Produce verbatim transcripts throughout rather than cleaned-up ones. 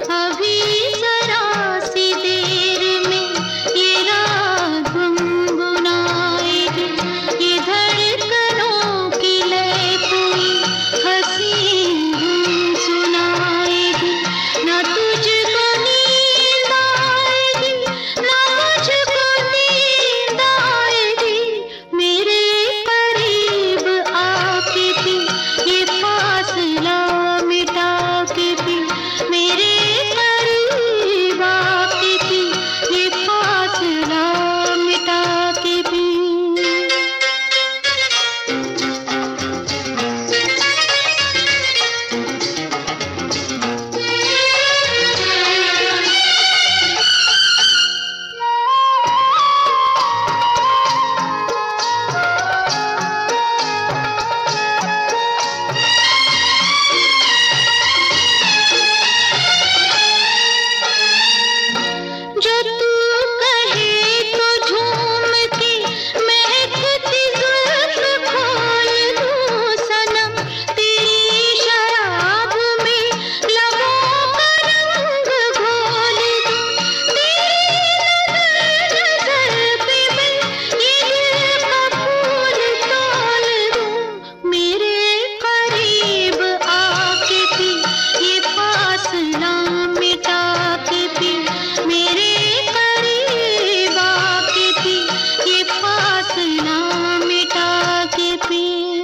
अभी जरा सी देर में ये राग गुनगुनाएगी, ये धड़कनों की लय कोई हंसी धुन सुनाएगी। ना तुझको नींद आएगी, ना मुझको नींद आएगी, मेरे करीब आके भी ये फासला मिटा के भी, मेरे करीब आके भी ये फासला मिटा के भी। जो तू कहे तो झूम के महकती जुल्फ खोल दूं सनम, तेरी शराब में लबों का रंग घोल दूं, तेरी नजर पे मैं ये दिल का फूल तोल दूं, मेरे करीब आके भी ये फासला मिटा के भी, मेरे करीब आके भी ये फासला मिटा के भी।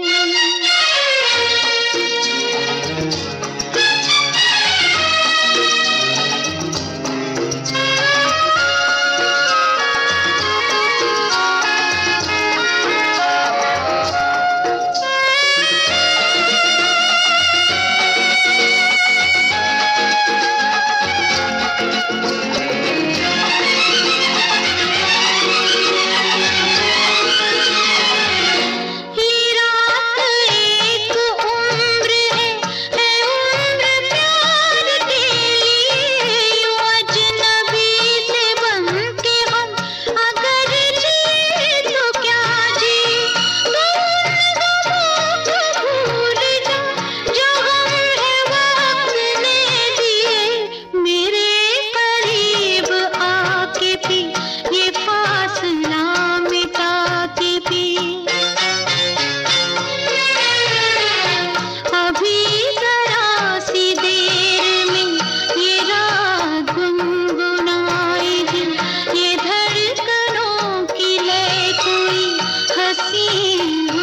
ये रात एक उम्र है, है उम्र प्यार के लिए, यूं अजनबी से बन के हम अगर जिए तो क्या जिए। तू उन गमों को भूल जा जो गम है वक्त ने दिए, मेरे करीब आके भी ये फासला मिटा के भी। अभी जरा सी देर में ये राग गुनगुनाएगी, ये धड़कनों की लय कोई हंसी